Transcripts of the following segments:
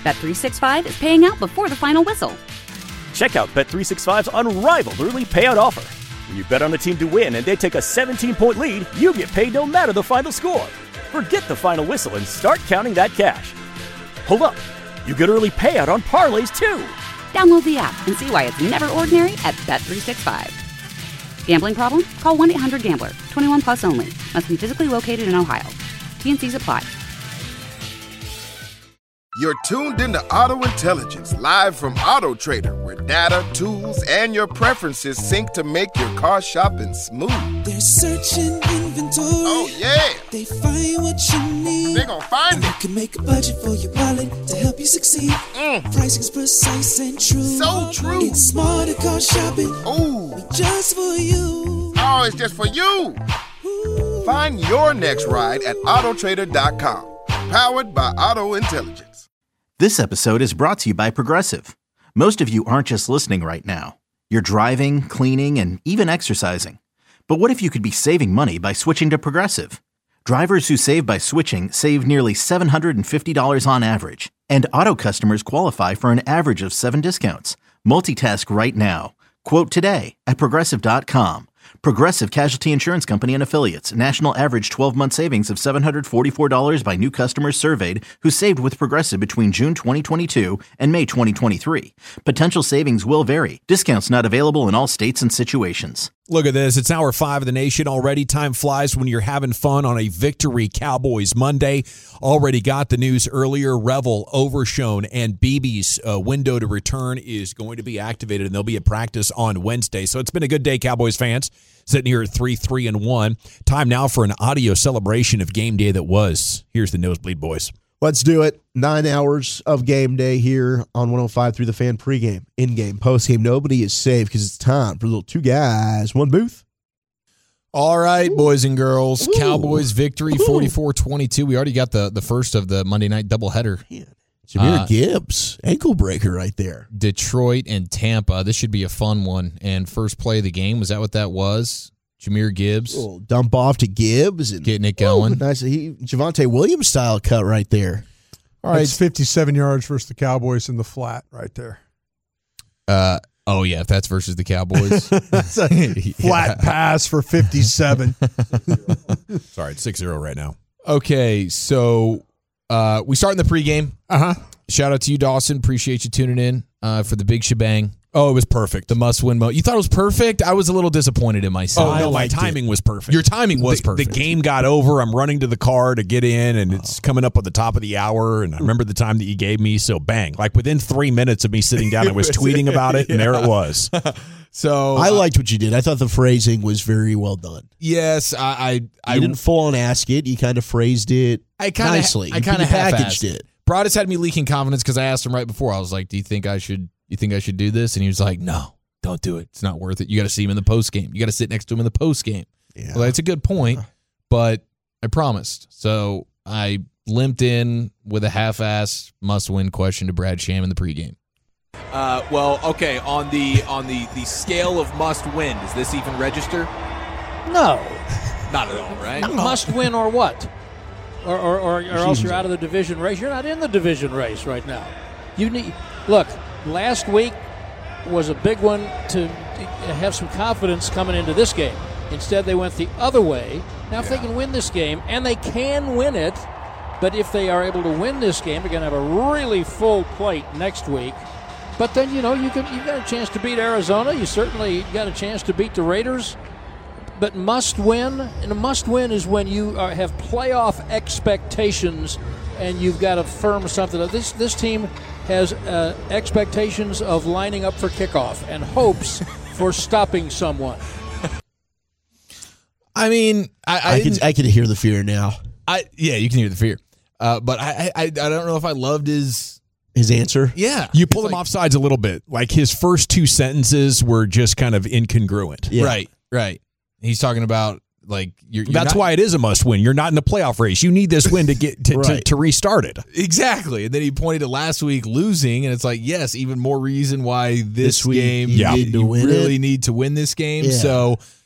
Bet365 is paying out before the final whistle. Check out Bet365's unrivaled early payout offer. When you bet on a team to win and they take a 17-point lead, you get paid no matter the final score. Forget the final whistle and start counting that cash. Hold up. You get early payout on parlays, too. Download the app and see why it's never ordinary at Bet365. Gambling problem? Call 1-800-GAMBLER. 21 plus only. Must be physically located in Ohio. T&Cs apply. You're tuned into Auto Intelligence, live from Auto Trader, where data, tools, and your preferences sync to make your car shopping smooth. They're searching inventory. Oh, yeah. They find what you need. They're gonna find it. They can make a budget for your wallet to help you succeed. Pricing's precise and true. So true. It's smarter car shopping. Ooh. Just for you. Oh, it's just for you. Ooh. Find your next ride at autotrader.com. Powered by Auto Intelligence. This episode is brought to you by Progressive. Most of you aren't just listening right now. You're driving, cleaning, and even exercising. But what if you could be saving money by switching to Progressive? Drivers who save by switching save nearly $750 on average. And auto customers qualify for an average of 7 discounts. Multitask right now. Quote today at Progressive.com. Progressive Casualty Insurance Company and Affiliates. National average 12-month savings of $744 by new customers surveyed who saved with Progressive between June 2022 and May 2023. Potential savings will vary. Discounts not available in all states and situations. Look at this. It's hour 5 of the nation already. Time flies when you're having fun on a Victory Cowboys Monday. Already got the news earlier. Revel, Overshown, and BB's window to return is going to be activated, and they'll be at practice on Wednesday. So it's been a good day, Cowboys fans. Sitting here at 3-3-1. Time now for an audio celebration of game day that was. Here's the Nosebleed Boys. Let's do it. 9 hours of game day here on 105 through the Fan pregame, in-game, postgame. Nobody is safe because it's time for little 2 guys, 1 booth. All right, boys and girls. Ooh. Cowboys victory, 44-22. We already got the first of the Monday night doubleheader. Jahmyr Gibbs, ankle breaker right there. Detroit and Tampa. This should be a fun one. And first play of the game, was that what that was? Jahmyr Gibbs. Dump off to Gibbs. And getting it going. Nice. Javonte Williams style cut right there. All right, it's 57 yards versus the Cowboys in the flat right there. Oh, yeah, if that's versus the Cowboys. That's a flat pass for 57. Sorry, it's 6-0 right now. Okay, so we start in the pregame. Shout out to you, Dawson. Appreciate you tuning in for the big shebang. Oh, it was perfect. The must-win mode. You thought it was perfect? I was a little disappointed in myself. Oh, no, my timing was perfect. Your timing was perfect. The game got over. I'm running to the car to get in, and it's coming up at the top of the hour, and I remember the time that you gave me, so bang. Like within 3 minutes of me sitting down, I was tweeting about it, and there it was. So I liked what you did. I thought the phrasing was very well done. Yes, I didn't full on ask it. You kind of phrased it nicely. I kind of packaged it. Broadus had me leaking confidence because I asked him right before. I was like, "Do you think I should do this?" And he was like, "No, don't do it. It's not worth it. You got to see him in the post game. You got to sit next to him in the post game." Yeah. Well, that's a good point, but I promised. So I limped in with a half-ass must-win question to Brad Sham in the pregame. Well, okay. On the scale of must-win, does this even register? No, not at all. Right? Must win or what? Or else you're out of the division race. You're not in the division race right now. Look. Last week was a big one to have some confidence coming into this game. Instead, they went the other way. Now, if they can win this game, and they can win it, but if they are able to win this game, they're going to have a really full plate next week. But then, you've got a chance to beat Arizona. You certainly got a chance to beat the Raiders. But must win, and a must win is when you have playoff expectations and you've got to firm something. This team has expectations of lining up for kickoff and hopes for stopping someone. I mean, I can hear the fear now. Yeah, you can hear the fear. But I don't know if I loved his answer. Yeah. You pulled him off sides a little bit. Like his first 2 sentences were just kind of incongruent. Yeah. Right. He's talking about like that's why it is a must win. You're not in the playoff race. You need this win to get to restart it. Exactly. And then he pointed to last week losing, and it's like, yes, even more reason why this game you really need to win this game. Yeah. So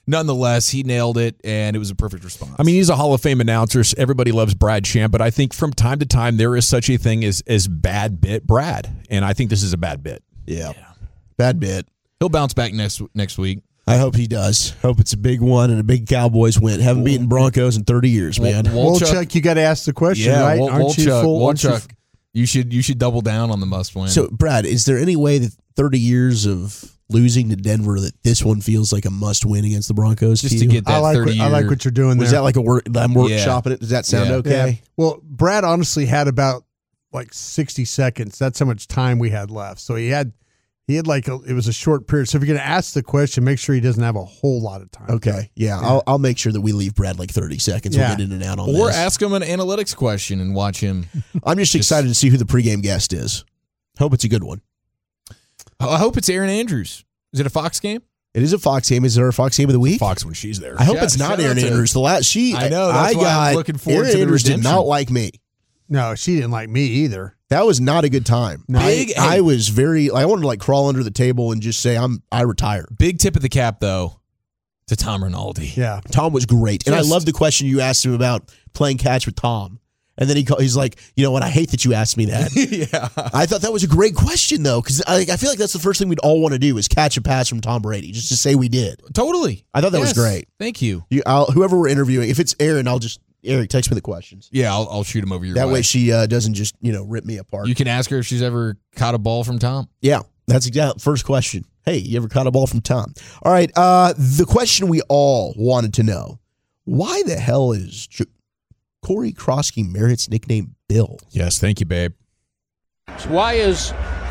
nonetheless, he nailed it, and it was a perfect response. I mean, he's a Hall of Fame announcer. Everybody loves Brad Sham, but I think from time to time there is such a thing as bad bit Brad, and I think this is a bad bit. Yeah. Bad bit. He'll bounce back next week. I hope he does. Hope it's a big one and a big Cowboys win. Haven't beaten Broncos in 30 years, man. Wolchuk, you got to ask the question, right? Aren't you full? Wolchuk, you should double down on the must win. So, Brad, is there any way that 30 years of losing to Denver that this one feels like a must win against the Broncos? Just to get that 30 year. I like what you're doing there. Was that like I'm workshopping it? Does that sound okay? Yeah. Well, Brad honestly had about like 60 seconds. That's how much time we had left. So he had like it was a short period. So if you're going to ask the question, make sure he doesn't have a whole lot of time. Okay, yeah. I'll make sure that we leave Brad like 30 seconds. Yeah. We'll get in and out on this. Or ask him an analytics question and watch him. I'm just excited to see who the pregame guest is. Hope it's a good one. I hope it's Erin Andrews. Is it a Fox game? It is a Fox game. Is there a Fox game of the week? Fox when she's there. I hope it's not Erin Andrews. I know. That's why I'm looking forward to the Andrews did redemption. not like me. No, she didn't like me either. That was not a good time. No. I was I wanted to like crawl under the table and just say I retire. Big tip of the cap though to Tom Rinaldi. Yeah, Tom was great, and I love the question you asked him about playing catch with Tom. And then he's like, you know what? I hate that you asked me that. Yeah, I thought that was a great question though, because I feel like that's the first thing we'd all want to do is catch a pass from Tom Brady, just to say we did. Totally. I thought that was great. Thank you. Whoever we're interviewing, if it's Erin, Eric, text me the questions. Yeah, I'll shoot him over your That way. way she doesn't just rip me apart. You can ask her if she's ever caught a ball from Tom. Yeah, that's exactly first question. Hey, you ever caught a ball from Tom? All right, the question we all wanted to know: why the hell is Corey Krosky-Merritt's nickname Bill? Yes, thank you, babe. Why is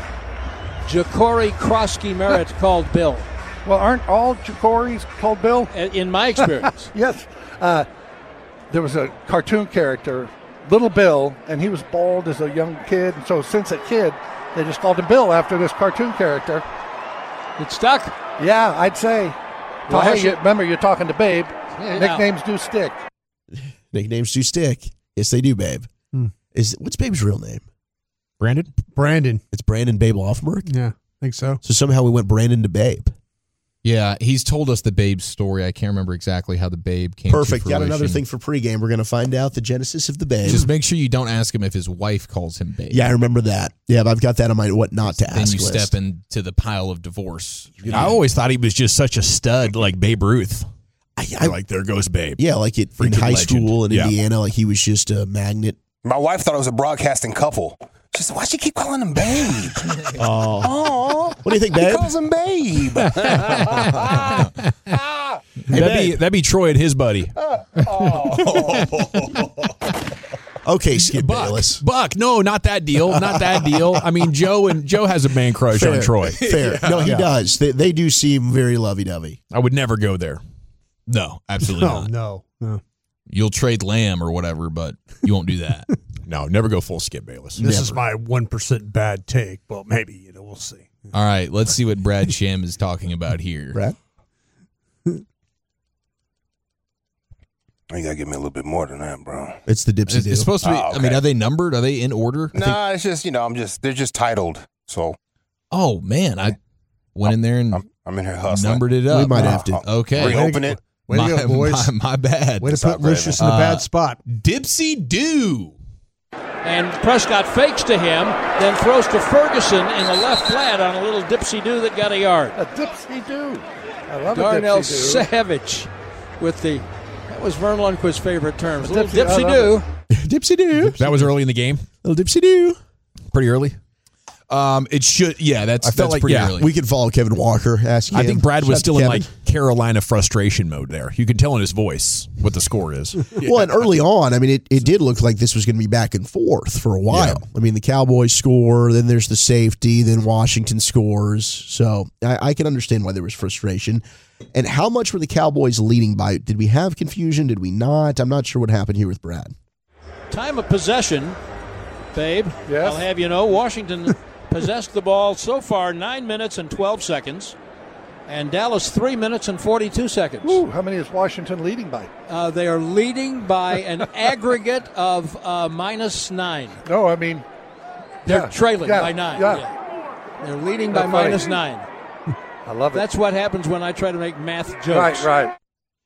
Ja'Cory Krosky-Merritt called Bill? Well, aren't all Ja'Corys called Bill? In my experience. Yes. There was a cartoon character, Little Bill, and he was bald as a young kid. And so since a kid, they just called him Bill after this cartoon character. It stuck? Yeah, I'd say. Well, hey, remember, you're talking to Babe. Yeah. Nicknames do stick. Nicknames do stick. Yes, they do, Babe. What's Babe's real name? Brandon. It's Brandon Babe Laufenberg? Yeah, I think so. So somehow we went Brandon to Babe. Yeah, he's told us the Babe story. I can't remember exactly how the Babe came Perfect. to Got fruition. another thing for pregame. We're going to find out the genesis of the Babe. Just make sure you don't ask him if his wife calls him Babe. Yeah, I remember that. Yeah, but I've got that on my what not to Then ask you list. step into the pile of divorce. I always thought he was just such a stud like Babe Ruth. I like, there goes Babe. Yeah, like in Freaking high legend. school in Yeah. Indiana, like he was just a magnet. My wife thought it was a broadcasting couple. She said, "Why she keep calling him Babe?" Oh, what do you think, Babe? He calls him Babe. That'd be Troy and his buddy. Okay, Skip Bayless. Buck, no, not that deal. Not that deal. I mean, Joe has a man crush on Troy. Fair. No, he does. They do seem very lovey-dovey. I would never go there. No, absolutely not. No. You'll trade Lamb or whatever, but you won't do that. No, never go full Skip Bayless. This is my 1% bad take, but maybe, we'll see. All right, let's see what Brad Sham is talking about here. Brad? You gotta give me a little bit more than that, bro. It's the Dipsy It's supposed to be. Oh, okay. I mean, are they numbered? Are they in order? Nah, it's just they're just titled. So Oh man, I went in there and I'm in here hustling. numbered it up. We might have to. Okay, Reopen it. Way to go, boys. My bad. Way to put Lucius in a bad spot. Dipsy do. And Prescott fakes to him, then throws to Ferguson in the left flat on a little dipsy-do that got a yard. A dipsy-do. I love Darnell a dipsy-do. Savage with that was Vern Lundquist's favorite terms. A A little dipsy- I dipsy-do. Dipsy-do. That was early in the game. Little Dipsy-do. Pretty early. It should. Yeah, that's like, pretty yeah, early. We could follow Kevin Walker. Ask him. I think Brad was Shout still out in to like Carolina frustration mode there. You can tell in his voice what the score is. Well, and early on, I mean, it did look like this was going to be back and forth for a while. I mean, the Cowboys score, then there's the safety, then Washington scores. So I can understand why there was frustration. And how much were the Cowboys leading by? Did we have confusion? Did we not? I'm not sure what happened here with Brad. Time of possession, Babe. Yes? I'll have you know, Washington possessed the ball so far 9 minutes and 12 seconds, and Dallas 3 minutes and 42 seconds. Ooh, how many is Washington leading by? They are leading by an aggregate of -9. No, I mean, They're trailing by 9. Yeah. They're leading by That's funny. -9. I love it. That's what happens when I try to make math jokes. Right.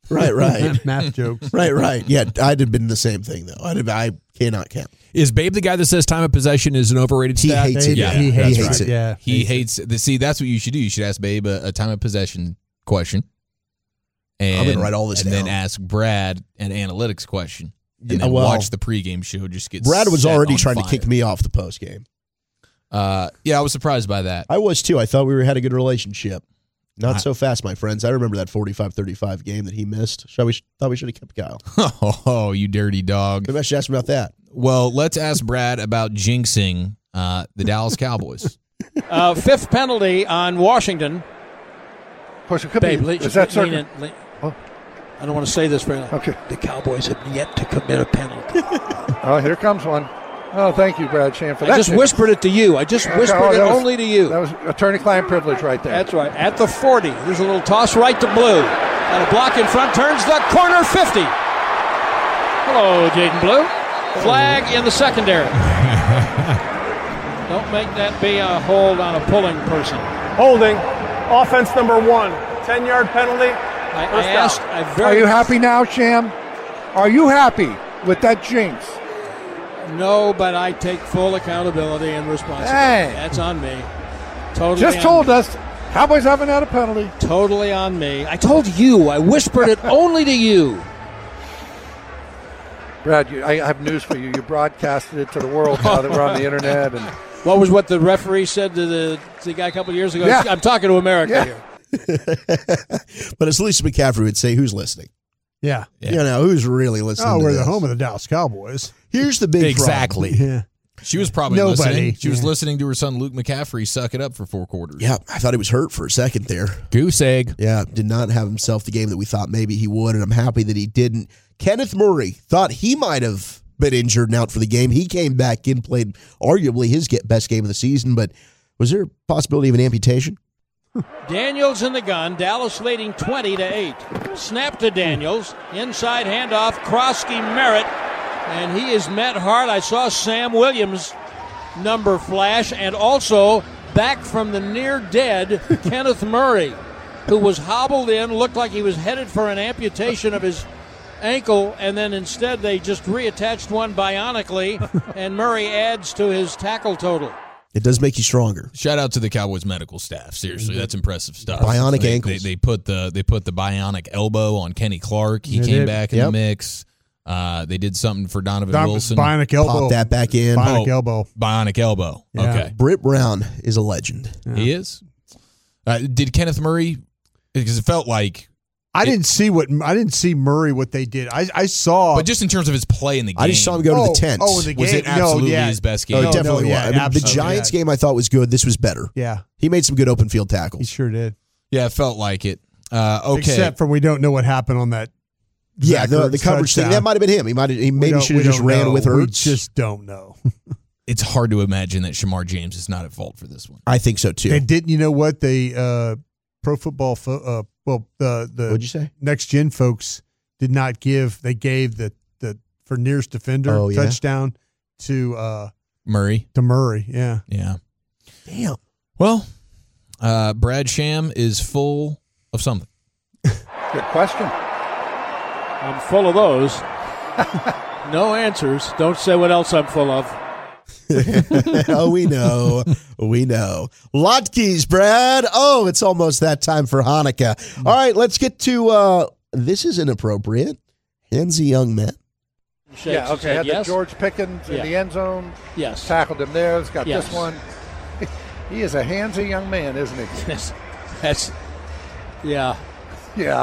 Right. Math jokes. Right. Yeah, I'd have been the same thing, though. I cannot count. Is Babe the guy that says time of possession is an overrated He stat? hates it. Yeah, He that's hates right. it. Yeah. He hates. See, that's what you should do. You should ask Babe a time of possession question. And, I'm gonna write all this and down. then ask Brad an analytics question. And Yeah, then well, watch the pregame show. Just get Brad was set already on trying fire. to kick me off the post game. Yeah, I was surprised by that. I was too. I thought we had a good relationship. Not so fast, my friends. I remember that 45-35 game that he missed. Thought we should have kept Kyle. Oh, you dirty dog. Maybe I should ask him about that. Well, let's ask Brad about jinxing the Dallas Cowboys. Fifth penalty on Washington. Of course, it could Babe, be. Is that certain? I don't want to say this very long. Okay. The Cowboys have yet to commit a penalty. Oh, here comes one. Oh, thank you, Brad Sham, for that. I just whispered it to you. I just whispered it only to you. That was attorney-client privilege right there. That's right. At the 40. There's a little toss right to Blue. And a block in front turns the corner 50. Hello, Jaden Blue. Flag in the secondary. Don't make that be a hold on a pulling person. Holding. Offense number 1. 10-yard penalty. Are you happy now, Sham? Are you happy with that jinx? No, but I take full accountability and responsibility. Hey. That's on me. Totally. Just on told me. us Cowboys haven't had a penalty. Totally on me. I told you. I whispered it only to you. Brad, I have news for you. You broadcasted it to the world now that we're on the internet. And what the referee said to the guy a couple of years ago? Yeah. I'm talking to America here. But as Lisa McCaffrey would say, who's listening? Yeah. You know, who's really listening to we're this? the home of the Dallas Cowboys. Here's the big Exactly. problem. Yeah. She was probably Nobody. listening. She was Yeah. listening to her son Luke McCaffrey suck it up for 4 quarters. Yeah, I thought he was hurt for a second there. Goose egg. Yeah, did not have himself the game that we thought maybe he would, and I'm happy that he didn't. Kenneth Murray thought he might have been injured and out for the game. He came back in, played arguably his best game of the season, but was there a possibility of an amputation? Daniels in the gun. Dallas leading 20-8. Snap to Daniels. Inside handoff. Krosky Merritt. And he is met hard. I saw Sam Williams' number flash. And also back from the near dead Kenneth Murray, who was hobbled in, looked like he was headed for an amputation of his ankle. And then instead they just reattached one bionically. And Murray adds to his tackle total. It does make you stronger. Shout out to the Cowboys medical staff. Seriously, that's impressive stuff. Bionic ankles. They put the bionic elbow on Kenny Clark. He They came did. back in the mix. They did something for Donovan Wilson. Bionic elbow. Pop that back in. Bionic elbow. Bionic elbow. Yeah. Okay. Britt Brown is a legend. He is. Did Kenneth Murray? Because it felt like I didn't see Murray what they did. I saw, but just in terms of his play in the game, I just saw him go to the tent. Oh, in the game. Was it absolutely his best game? Oh, definitely was. I mean, the absolutely. Giants game I thought was good. This was better. Yeah, he made some good open field he tackles. sure did. Yeah, it felt like it. Okay. Except for we don't know what happened on that. Yeah, Zach the Ertz coverage thing, touchdown. that might have been him. He maybe should We have just don't ran know. with We Ertz. just don't know. It's hard to imagine that Shamar James is not at fault for this one. I think so too. They didn't. You know what? They Pro Football. The What'd you say? Next Gen folks did not give. They gave the for nearest defender touchdown to Murray. Yeah. Yeah. Damn. Well, Brad Sham is full of something. Good question. I'm full of those. No answers. Don't say what else I'm full of. Oh, we know. We know. Latkes, Brad. Oh, it's almost that time for Hanukkah. All right, let's get to this is inappropriate. Handsy young men. Yeah, okay. Had yes. the George Pickens in the end zone. Yes. Tackled him there. It's got Yes. this one. He is a handsy young man, isn't he? That's yeah. Yeah.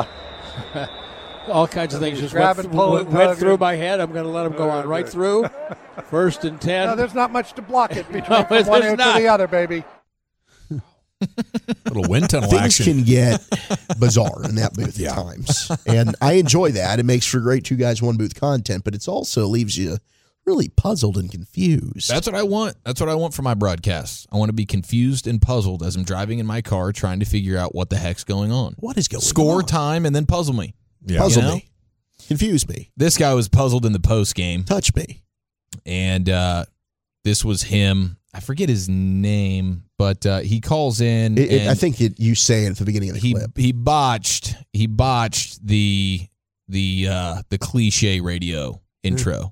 All kinds of things just Grab went, and pull and went tug through and- my head. I'm going to let him go on right through. 1st and 10. No, there's not much to block it between No, from one there's end not. to the other, baby. Little wind tunnel Things action. can get bizarre in that booth at times. And I enjoy that. It makes for great two guys, one booth content, but it also leaves you really puzzled and confused. That's what I want. That's what I want for my broadcasts. I want to be confused and puzzled as I'm driving in my car trying to figure out what the heck's going on. What is going Score on? time and then puzzle me. Yeah. Puzzle You know? me. Confuse me. This guy was puzzled in the post game, Touch me. and this was him. I forget his name, but he calls in. I and think you say it at the beginning of the clip. he botched the the cliche radio intro.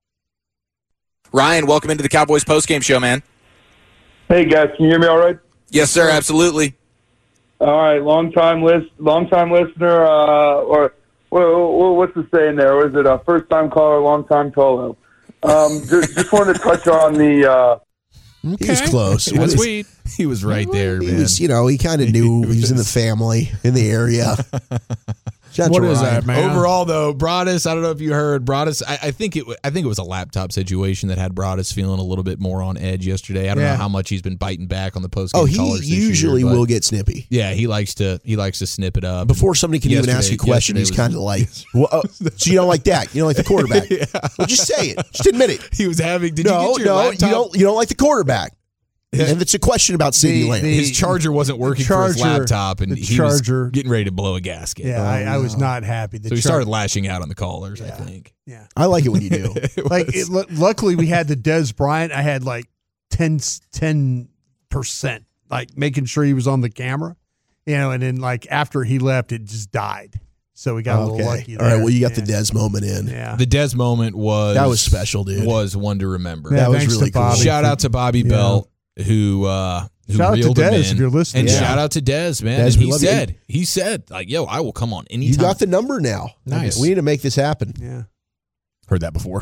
Ryan, welcome into the Cowboys postgame show, man. Hey guys, can you hear me all right? Yes, sir, absolutely. All right, long time listener, or what's the saying there? Or is it a first time caller, long time Tolo? Just wanted to touch on the. He was close. That's sweet. He was right there, man. He was, he kind of knew he was in the family, in the area. What is that, man? Overall, though, Broadus, I don't know if you heard Broadus. I think it was a laptop situation that had Broadus feeling a little bit more on edge yesterday. I don't know how much he's been biting back on the post game. He usually will get snippy. Yeah, he likes to snip it up before somebody can even ask you a question. He's kind of like, well, so you don't like that? You don't like the quarterback? Well, just say it. Just admit it. He was having. Did no, you get your laptop? You don't like the quarterback. And it's a question about CeeDee Lamb. His charger wasn't working for his laptop, and he was getting ready to blow a gasket. Yeah, I was not happy. So he started lashing out on the callers, I think. Yeah. I like it when you do. Luckily, we had the Dez Bryant. I had like 10%, like making sure he was on the camera, and then like after he left, it just died. So we got a little lucky there. All right, well, you got the Dez moment in. Yeah. The Dez moment was special, dude. Was one to remember. Yeah, that was really cool. Shout out to Bobby Belt, who reeled him in. If you're listening. And shout out to Dez, man. Dez, and he said, like, yo, I will come on anytime. You got the number now. Nice. We need to make this happen. Yeah. Heard that before,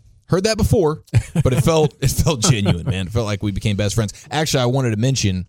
but it felt genuine, man. It felt like we became best friends. Actually, I wanted to mention,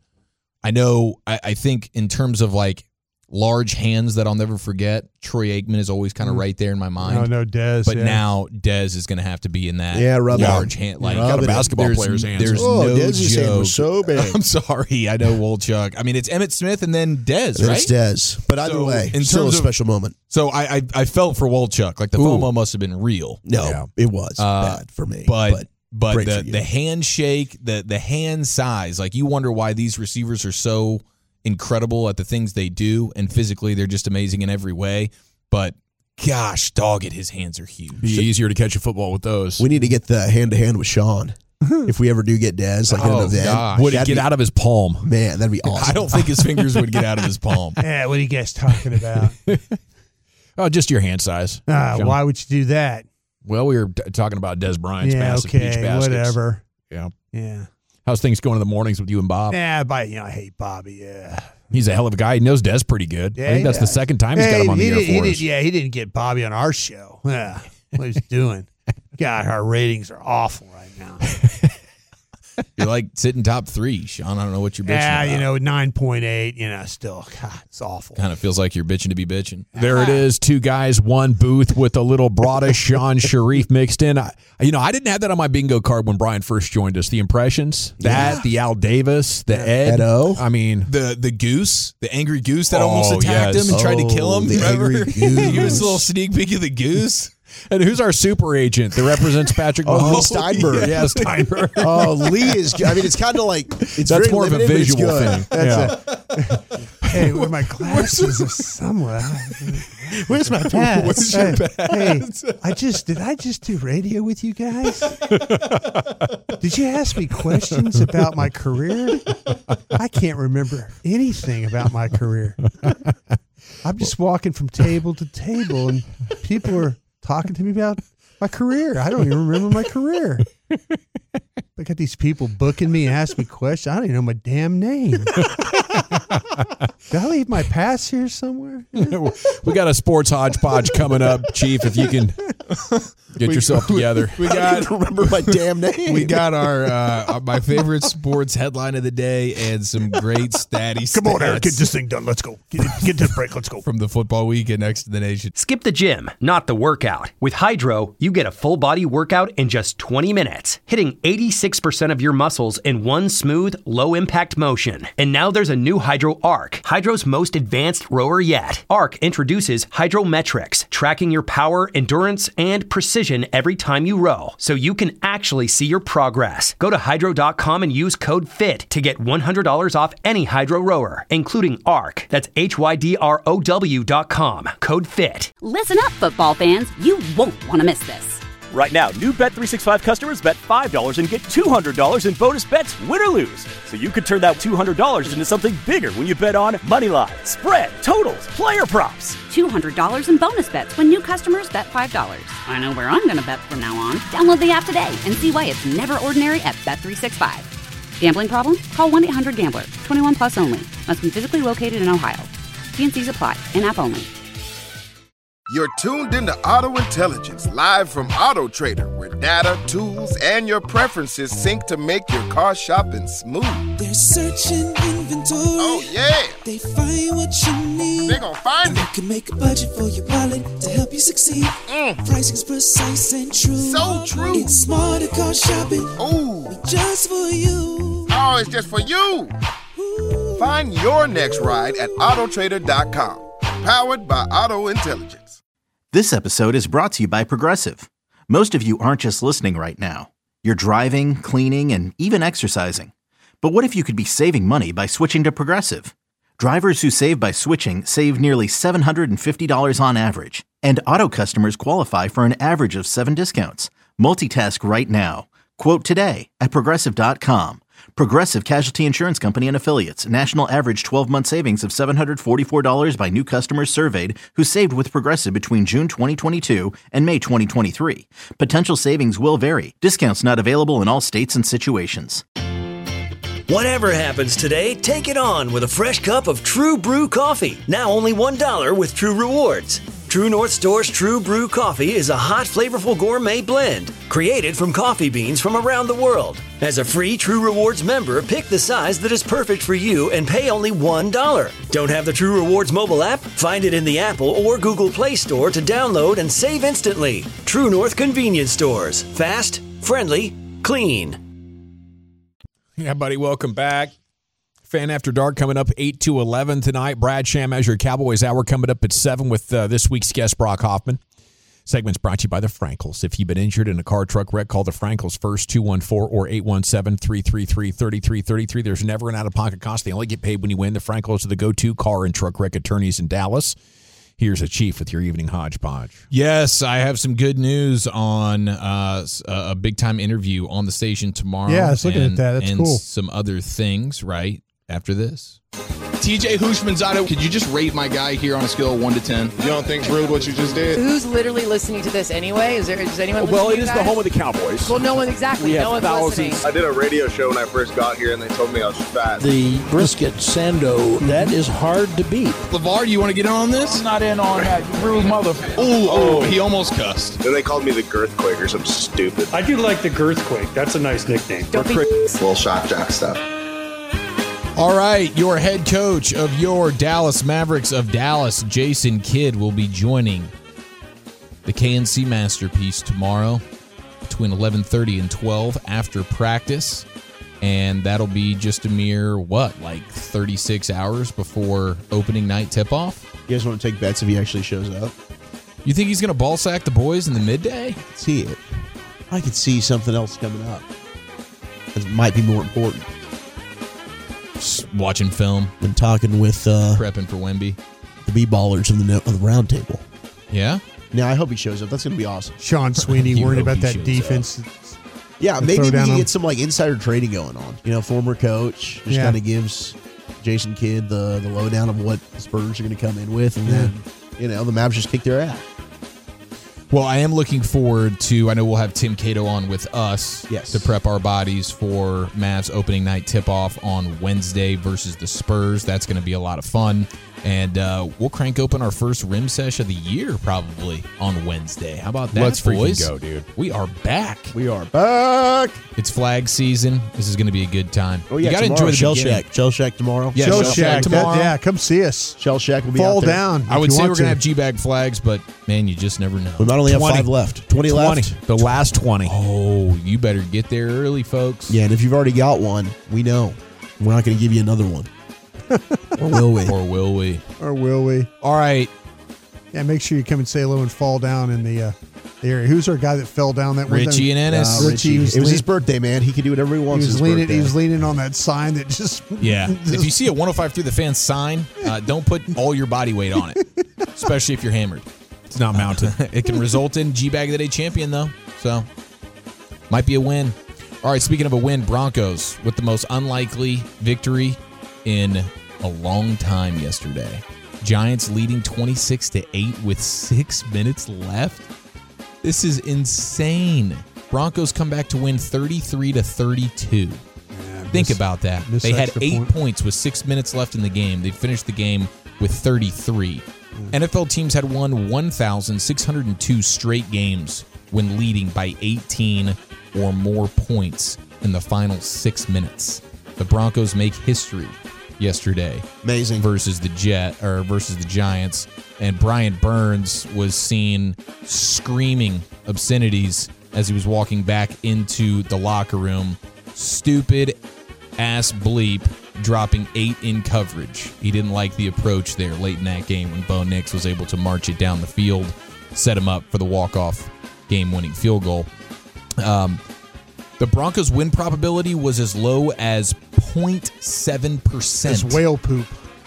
I think in terms of like large hands that I'll never forget, Troy Aikman is always kind of right there in my mind. No, Dez. But now Dez is going to have to be in that large hand. Like got a basketball player's hands. There's no Dez's hand joke. was so big. I'm sorry. I know Wolchuk. I mean, it's Emmitt Smith and then Dez, right? It's Dez. But either way, still a special moment. So I felt for Wolchuk. Like the FOMO must have been real. No, it was bad for me. But the handshake, the hand size, like you wonder why these receivers are so incredible at the things they do, and physically they're just amazing in every way. But gosh, dog it, his hands are huge. Be easier to catch a football with those. We need to get the hand-to-hand with Sean. If we ever do get Dez, like an event. Would it get out of his palm? Man, that'd be awesome. I don't think his fingers would get out of his palm. Yeah, what are you guys talking about? Just your hand size. Why would you do that? Well, we were talking about Dez Bryant's massive peach baskets. Whatever. Yeah. How's things going in the mornings with you and Bob? Yeah, I hate Bobby. Yeah. He's a hell of a guy. He knows Dez pretty good. I think that's the second time he's got him on the air for us. He didn't get Bobby on our show. Yeah. What he's doing. God, our ratings are awful right now. You're like sitting top 3, Sean. I don't know what you're bitching about. 9.8, still, God, it's awful. Kind of feels like you're bitching to be bitching. There it is. 2 guys, 1 booth with a little Broadus Sean Sharif mixed in. I didn't have that on my bingo card when Brian first joined us. The impressions, the Al Davis, the Ed-O. I mean, the goose, the angry goose that almost attacked him and tried to kill him. Remember? He was a little sneak peek of the goose. And who's our super agent that represents Patrick Mahomes? Steinberg. Yeah, Steinberg. Lee is. I mean, it's kind of like that's more of a visual thing. Hey, where my glasses are somewhere. Where's my pads? Where's your pads? Hey, did I just do radio with you guys? Did you ask me questions about my career? I can't remember anything about my career. I'm just walking from table to table, and people are talking to me about my career. I don't even remember my career. I got these people booking me, asking me questions. I don't even know my damn name. Did I leave my pass here somewhere? We got a sports hodgepodge coming up, Chief. If you can get yourself together. I don't remember my damn name. We got our my favorite sports headline of the day and some great stats. Come on, Eric, get this thing done. Let's go. Get to the break. Let's go. From the football weekend next to the nation. Skip the gym, not the workout. With Hydro, you get a full body workout in just 20 minutes, hitting 86% of your muscles in one smooth, low-impact motion. And now there's a new Hydro Arc, Hydro's most advanced rower yet. Arc introduces Hydrometrics, tracking your power, endurance, and precision every time you row, so you can actually see your progress. Go to Hydro.com and use code FIT to get $100 off any Hydro rower, including Arc. That's HYDROW.com, code FIT. Listen up, football fans. You won't want to miss this. Right now, new Bet365 customers bet $5 and get $200 in bonus bets, win or lose. So you could turn that $200 into something bigger when you bet on moneyline, spread, totals, player props. $200 in bonus bets when new customers bet $5. I know where I'm going to bet from now on. Download the app today and see why it's never ordinary at Bet365. Gambling problem? Call 1-800-GAMBLER. 21 plus only. Must be physically located in Ohio. T&Cs apply. In-app only. You're tuned into Auto Intelligence, live from Auto Trader, where data, tools, and your preferences sync to make your car shopping smooth. They're searching inventory. Oh, yeah. They find what you need. They're gonna find and it. You can make a budget for your wallet to help you succeed. Pricing's precise and true. So true. It's smarter car shopping. Ooh. Just for you. Oh, it's just for you. Ooh. Find your next ride at autotrader.com. Powered by Auto Intelligence. This episode is brought to you by Progressive. Most of you aren't just listening right now. You're driving, cleaning, and even exercising. But what if you could be saving money by switching to Progressive? Drivers who save by switching save nearly $750 on average. And auto customers qualify for an average of 7 discounts. Multitask right now. Quote today at Progressive.com. Progressive Casualty Insurance Company and Affiliates. National average 12-month savings of $744 by new customers surveyed who saved with Progressive between June 2022 and May 2023. Potential savings will vary. Discounts not available in all states and situations. Whatever happens today, take it on with a fresh cup of True Brew coffee. Now only $1 with True Rewards. True North Store's True Brew coffee is a hot, flavorful gourmet blend created from coffee beans from around the world. As a free True Rewards member, pick the size that is perfect for you and pay only $1. Don't have the True Rewards mobile app? Find it in the Apple or Google Play Store to download and save instantly. True North Convenience Stores. Fast, friendly, clean. Yeah, buddy, welcome back. Fan After Dark coming up 8 to 11 tonight. Brad Sham as your Cowboys Hour coming up at 7 with this week's guest, Brock Hoffman. Segment's brought to you by the Frankels. If you've been injured in a car truck wreck, call the Frankels first, 214 or 817-333-3333. There's never an out-of-pocket cost. They only get paid when you win. The Frankels are the go-to car and truck wreck attorneys in Dallas. Here's a Chief with your evening hodgepodge. Yes, I have some good news on a big-time interview on the station tomorrow. Yeah, I was looking at that. That's and cool. Some other things, right, after this. TJ Houshmandzadeh, could you just rate my guy here on a scale of 1 to 10? You don't think it's rude what you just did? Who's literally listening to this anyway? Is anyone listening? Well, it to is you the guys? home of the Cowboys. Well, no one exactly. No one's listening. I did a radio show when I first got here, and they told me I was fat. The brisket sando, that is hard to beat. LeVar, do you want to get in on this? I'm not in on that, you rude mother. Oh, he almost cussed. Then they called me the Girthquake or something stupid. I do like the Girthquake. That's a nice nickname. Little shock jock stuff. All right, your head coach of your Dallas Mavericks of Dallas, Jason Kidd, will be joining the KNC Masterpiece tomorrow between 11:30 and 12 after practice. And that'll be just a mere, 36 hours before opening night tip-off? You guys want to take bets if he actually shows up? You think he's going to ball sack the boys in the midday? See it. I could see something else coming up. It might be more important. Just watching film. Been talking with prepping for Wemby. The B-ballers on the round table. Yeah? Yeah, I hope he shows up. That's going to be awesome. Sean Sweeney worried about that defense. Yeah, maybe we can get some insider trading going on. Former coach just kind of gives Jason Kidd the lowdown of what the Spurs are going to come in with, and then the Mavs just kick their ass. Well, I am looking forward to, I know we'll have Tim Cato on with us to prep our bodies for Mavs opening night tip-off on Wednesday versus the Spurs. That's going to be a lot of fun. And we'll crank open our first rim sesh of the year probably on Wednesday. How about that, Let's boys? freaking go, dude. We are back. We are back. It's flag season. This is going to be a good time. Oh, yeah, you got to tomorrow, enjoy the Shell beginning. Shack. Shell Shack tomorrow. Yeah, Shell Shack tomorrow. come see us. Shell Shack will be Fall out there. down. I would if you say we're want going to have G-Bag flags, but, man, you just never know. We might only have 20. 5 left. 20 left. The last 20. Oh, you better get there early, folks. Yeah, and if you've already got one, we know. We're not going to give you another one. Or will we? Or will we? Or will we? All right. Yeah, make sure you come and say hello and fall down in the area. Who's our guy that fell down that one time? Richie and Ennis. Richie. It was his birthday, man. He could do whatever he wants. He was leaning on that sign that just... Yeah. If you see a 105 through the fan sign, don't put all your body weight on it, especially if you're hammered. It's not mounted. It can result in G-Bag of the Day champion, though. So, might be a win. All right, speaking of a win, Broncos with the most unlikely victory in a long time yesterday. Giants leading 26-8 with 6 minutes left. This is insane. Broncos come back to win 33-32. Think about that. They had 8 points with 6 minutes left in the game. They finished the game with 33. NFL teams had won 1,602 straight games when leading by 18 or more points in the final 6 minutes. The Broncos make history yesterday. Amazing. Versus the Giants. And Brian Burns was seen screaming obscenities as he was walking back into the locker room. Stupid ass bleep, dropping 8 in coverage. He didn't like the approach there late in that game when Bo Nix was able to march it down the field, set him up for the walk-off game-winning field goal. The Broncos' win probability was as low as 0.7%. As whale poop.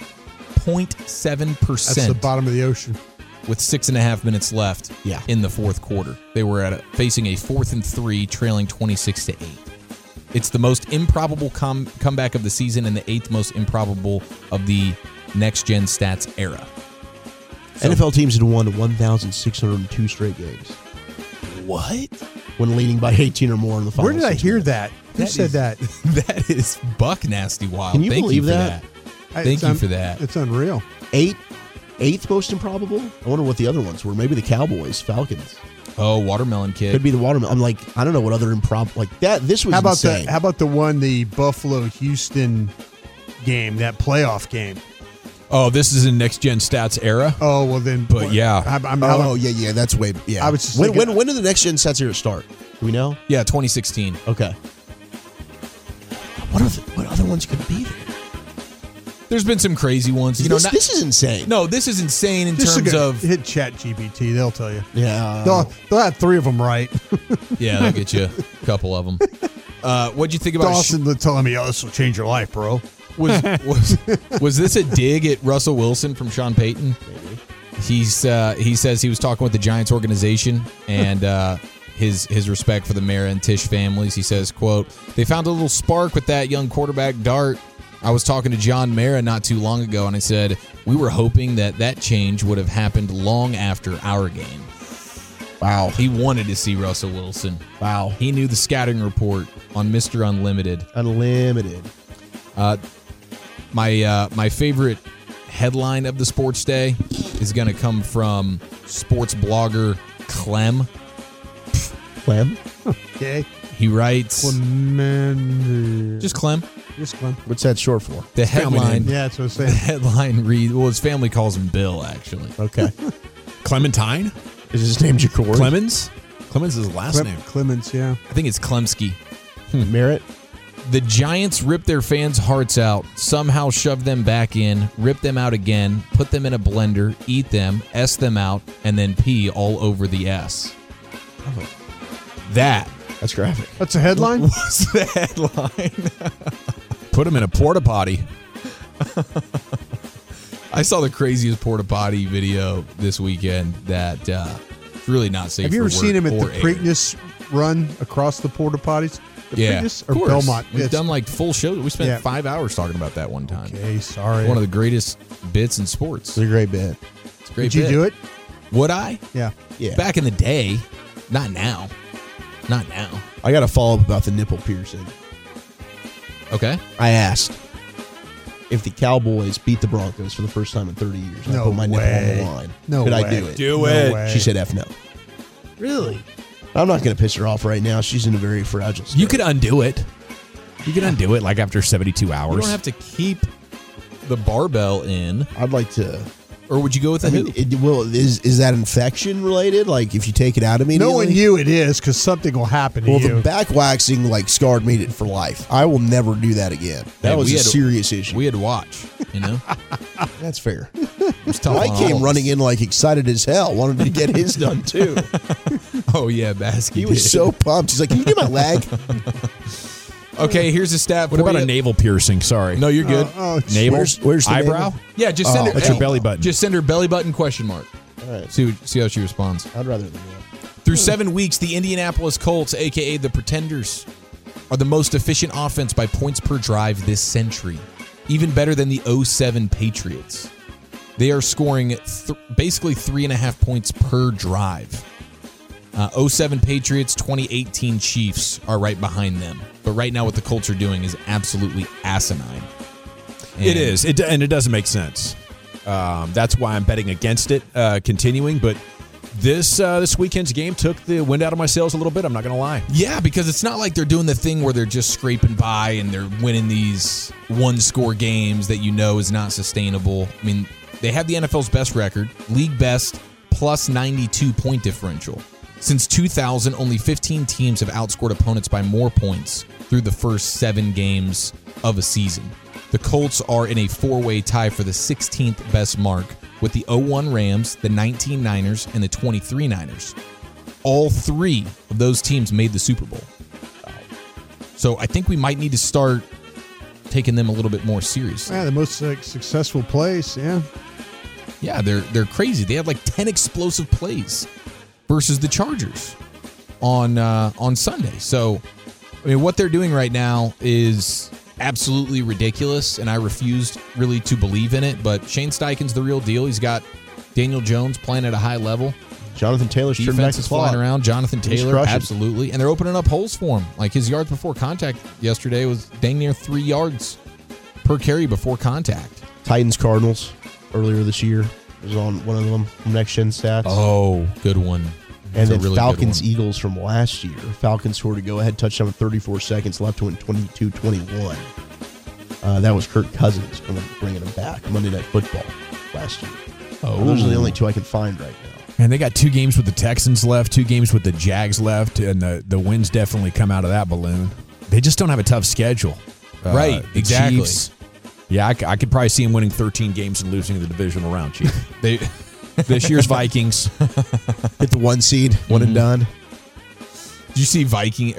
0.7%. That's the bottom of the ocean. With 6.5 minutes left in the fourth quarter. They were facing a 4th and 3, trailing 26-8. It's the most improbable comeback of the season and the 8th most improbable of the next-gen stats era. So, NFL teams had won 1,602 straight games. What? When leading by 18 or more in the final. Where did I hear that? Who said that? That is buck nasty wild. Can you believe that? Thank you for that. It's unreal. Eighth most improbable? I wonder what the other ones were. Maybe the Cowboys, Falcons. Oh, Watermelon Kid. Could be the Watermelon. I'm like, I don't know what other improbable like that. This was insane. How about the one, the Buffalo-Houston game, that playoff game? Oh, this is in next gen stats era. Oh well, then. But yeah. Yeah. That's way. Yeah. I was just when did the next gen stats era start? Do we know? Yeah, 2016. Okay. What other ones could be there? There's been some crazy ones. This is insane. No, this is insane in terms of hit ChatGPT. They'll tell you. Yeah. They'll have 3 of them right. Yeah, they'll get you a couple of them. What'd you think about Dawson telling me, "Oh, this will change your life, bro"? Was this a dig at Russell Wilson from Sean Payton? Maybe. He says he was talking with the Giants organization and his respect for the Mara and Tisch families. He says, quote, "They found a little spark with that young quarterback Dart. I was talking to John Mara not too long ago, and I said, we were hoping that change would have happened long after our game." Wow. He wanted to see Russell Wilson. Wow. He knew the scouting report on Mr. Unlimited. My favorite headline of the sports day is going to come from sports blogger Clem. Clem? Okay. He writes... Clem. Just Clem. Just Clem. What's that short for? The headline. Yeah, that's what I was saying. The headline reads... Well, his family calls him Bill, actually. Okay. Clementine? Is his name Jacory? Clemens? Clemens is his last name. Clemens, yeah. I think it's Klemsky. Merritt? The Giants ripped their fans' hearts out, somehow shoved them back in, ripped them out again, put them in a blender, eat them, S them out, and then pee all over the S. Oh. That's graphic. That's a headline? What's the headline? Put them in a porta potty. I saw the craziest porta potty video this weekend that really not safe. Have you ever for seen him at the air. Preakness run across the porta potties? Yeah, Preakness of or course. Belmont? We've done like full shows. We spent 5 hours talking about that one time. Okay, sorry. One of the greatest bits in sports. It's a great bit. It's a great Did you bit. do it? Would I? Yeah. Back in the day. Not now. Not now. I got a follow-up about the nipple piercing. Okay. I asked if the Cowboys beat the Broncos for the first time in 30 years. I put my nipple on the line. Could I do it? Do it. She said F no. Really? I'm not going to piss her off right now. She's in a very fragile state. You could undo it. You could undo it like after 72 hours. You don't have to keep the barbell in. I'd like to. Or would you go with the hoop? Is that infection related? Like if you take it out immediately? Knowing you, it is, because something will happen to Well, you. the back waxing scarred me for life. I will never do that again. That was a serious issue. We had to watch, you know? That's fair. Tough Mike on came all running in excited as hell, wanted to get his done too. Oh, yeah, Baskey He was so pumped. He's like, "Can you do my leg?" Okay, here's a stat. What about a navel piercing? Sorry. No, you're good. Navel? Where's the eyebrow? navel? Yeah, just send her. That's your belly button. Just send her belly button question mark. All right. See how she responds. I'd rather than that. Through 7 weeks, the Indianapolis Colts, a.k.a. the Pretenders, are the most efficient offense by points per drive this century, even better than the 07 Patriots. They are scoring basically 3.5 points per drive. 07 Patriots, 2018 Chiefs are right behind them. But right now what the Colts are doing is absolutely asinine. It is, and it doesn't make sense. That's why I'm betting against it continuing, but this weekend's game took the wind out of my sails a little bit, I'm not going to lie. Yeah, because it's not like they're doing the thing where they're just scraping by and they're winning these one-score games that you know is not sustainable. I mean, they have the NFL's best record, league best, plus 92 point differential. Since 2000, only 15 teams have outscored opponents by more points through the first 7 games of a season. The Colts are in a 4-way tie for the 16th best mark with the 01 Rams, the 19 Niners, and the 23 Niners. All 3 of those teams made the Super Bowl. So I think we might need to start taking them a little bit more seriously. Yeah, the most successful plays, yeah. Yeah, they're crazy. They had like 10 explosive plays versus the Chargers on Sunday. So, I mean, what they're doing right now is absolutely ridiculous, and I refused really to believe in it. But Shane Steichen's the real deal. He's got Daniel Jones playing at a high level. Jonathan Taylor's defense back is flying around. Jonathan Taylor, crushing. absolutely, and they're opening up holes for him. Like his yards before contact yesterday was dang near 3 yards per carry before contact. Titans Cardinals earlier this year was on one of them from Next Gen Stats. Oh, good one. And then really Falcons Eagles from last year. Falcons scored a go-ahead touchdown with 34 seconds left to win 22-21. That was Kirk Cousins bringing him back Monday Night Football last year. Those are the only 2 I can find right now. And they got 2 games with the Texans left, 2 games with the Jags left, and the wins definitely come out of that balloon. They just don't have a tough schedule. Right, exactly. Chiefs, yeah, I could probably see them winning 13 games and losing the divisional round, Chief. This year's Vikings hit the 1 seed, one and done. Did you see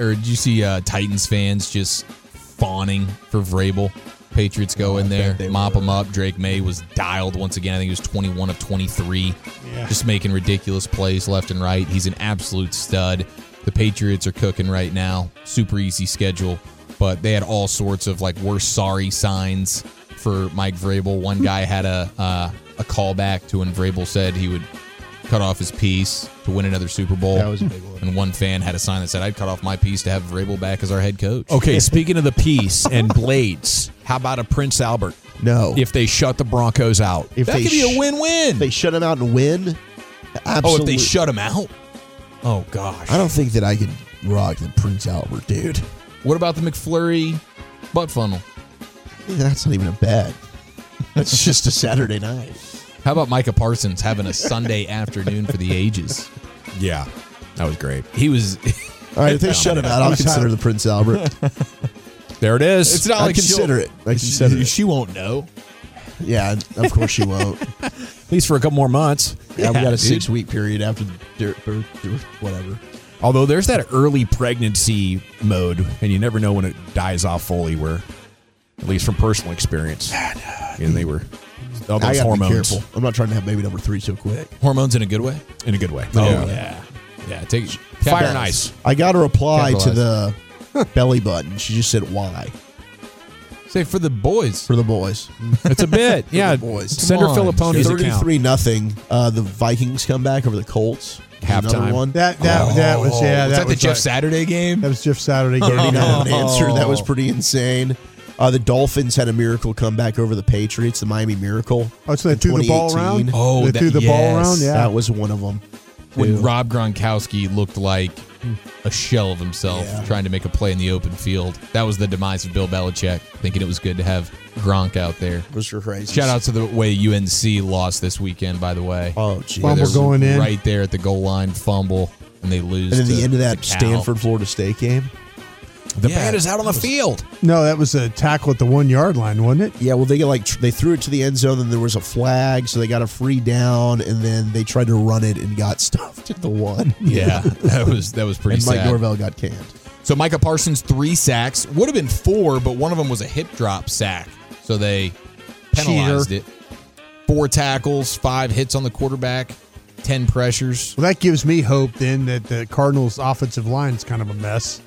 Titans fans just fawning for Vrabel? Patriots go in there, mop them up. Drake May was dialed once again. I think he was 21 of 23, just making ridiculous plays left and right. He's an absolute stud. The Patriots are cooking right now. Super easy schedule, but they had all sorts of like we're sorry signs for Mike Vrabel. One guy had a callback to when Vrabel said he would cut off his piece to win another Super Bowl. That was a big one. And one fan had a sign that said, I'd cut off my piece to have Vrabel back as our head coach. Okay, speaking of the piece and blades, how about a Prince Albert? No. If they shut the Broncos out. If that they could be a win-win. If they shut him out and win, absolutely. Oh, if they shut him out? Oh, gosh. I don't think that I could rock the Prince Albert, dude. What about the McFlurry butt funnel? Yeah, that's not even a bet. That's just a Saturday night. How about Micah Parsons having a Sunday afternoon for the ages? Yeah, that was great. He was. All right, if they shut him out, I'll consider the Prince Albert. There it is. It's not I like consider it. I consider it. She won't know. Yeah, of course she won't. At least for a couple more months. Yeah, we got a 6-week period after the whatever. Although there's that early pregnancy mode, and you never know when it dies off fully. Where, at least from personal experience, and they were. All those I gotta hormones. be careful. I'm not trying to have baby number 3 so quick. Hormones in a good way? In a good way. Oh, yeah. Take fire and ice. I got a reply to the belly button. She just said, why? Say for the boys. For the boys. It's a bit. Yeah. The boys. Send her Filipponi's account. 33-0. The Vikings come back over the Colts. Halftime. One. That was Was that the Jeff Saturday game? That was Jeff Saturday game. 39 answer. That was pretty insane. The Dolphins had a miracle comeback over the Patriots, the Miami Miracle. Oh, so they threw the ball around? Oh, they threw the ball around? Yeah. That was one of them. When Rob Gronkowski looked like a shell of himself trying to make a play in the open field. That was the demise of Bill Belichick, thinking it was good to have Gronk out there. It was crazy. Shout out to the way UNC lost this weekend, by the way. Oh, geez. Fumble going in. Right there at the goal line, fumble, and they lose. And then the end of that Stanford-Florida State game. The band is out on the field. No, that was a tackle at the 1 yard line, wasn't it? Yeah, well, they threw it to the end zone, and there was a flag, so they got a free down, and then they tried to run it and got stuffed at the 1. Yeah, that was pretty and sad. Mike Norvell got canned. So Micah Parsons, 3 sacks. Would have been 4, but one of them was a hip drop sack, so they penalized it. 4 tackles, 5 hits on the quarterback, 10 pressures. Well, that gives me hope then that the Cardinals' offensive line is kind of a mess.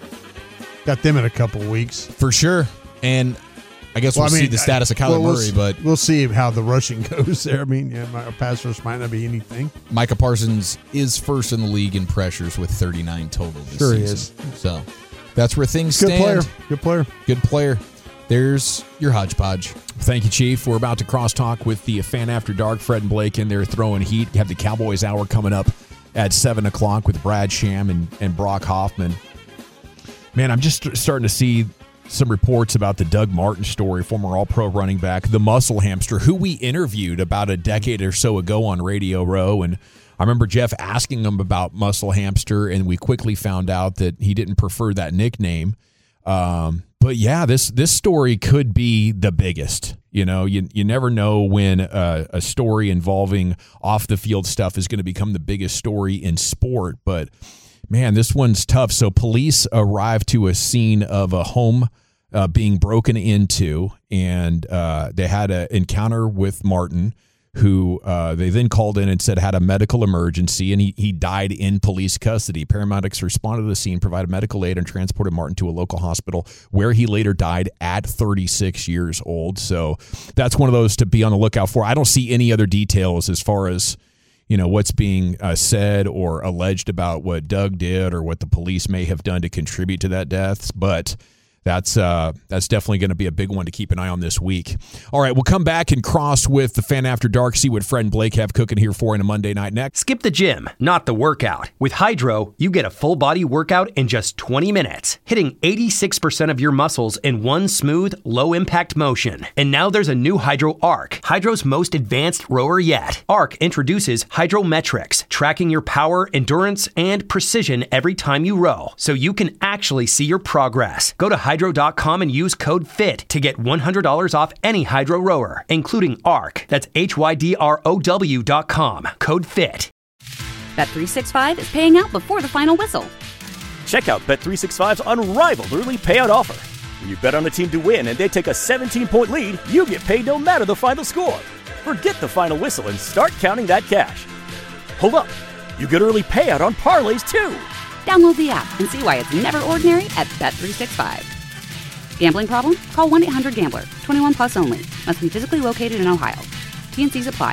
Got them in a couple weeks. For sure. And I guess we'll see the status of Kyler Murray, but we'll see how the rushing goes there. I mean, our pass rush might not be anything. Micah Parsons is first in the league in pressures with 39 total this season. He is. So that's where things Good stand. Good player. There's your hodgepodge. Thank you, Chief. We're about to crosstalk with the Fan After Dark. Fred and Blake in there throwing heat. You have the Cowboys Hour coming up at 7 o'clock with Brad Sham and Brock Hoffman. Man, I'm just starting to see some reports about the Doug Martin story, former All-Pro running back, the muscle hamster, who we interviewed about a decade or so ago on Radio Row. And I remember Jeff asking him about muscle hamster, and we quickly found out that he didn't prefer that nickname. But yeah, this story could be the biggest. You know, you never know when a story involving off-the-field stuff is going to become the biggest story in sport. But man, this one's tough. So police arrived to a scene of a home being broken into, and they had an encounter with Martin, who they then called in and said had a medical emergency, and he died in police custody. Paramedics responded to the scene, provided medical aid, and transported Martin to a local hospital where he later died at 36 years old. So that's one of those to be on the lookout for. I don't see any other details as far as what's being said or alleged about what Doug did or what the police may have done to contribute to that death, but that's definitely going to be a big one to keep an eye on this week. All right, we'll come back and cross with the Fan After Dark, see what Fred and Blake have cooking here for in a Monday night next. Skip the gym, not the workout. With Hydro, you get a full body workout in just 20 minutes, hitting 86% of your muscles in one smooth, low-impact motion. And now there's a new Hydro Arc, Hydro's most advanced rower yet. Arc introduces Hydrometrics, tracking your power, endurance, and precision every time you row, so you can actually see your progress. Go to Hydro.com and use code FIT to get $100 off any Hydro rower, including ARC. That's HYDROW.com. Code FIT. Bet365 is paying out before the final whistle. Check out Bet365's unrivaled early payout offer. When you bet on a team to win and they take a 17-point lead, you get paid no matter the final score. Forget the final whistle and start counting that cash. Hold up. You get early payout on parlays, too. Download the app and see why it's never ordinary at Bet365. Gambling problem? Call 1-800-GAMBLER. 21 plus only. Must be physically located in Ohio. T&Cs apply.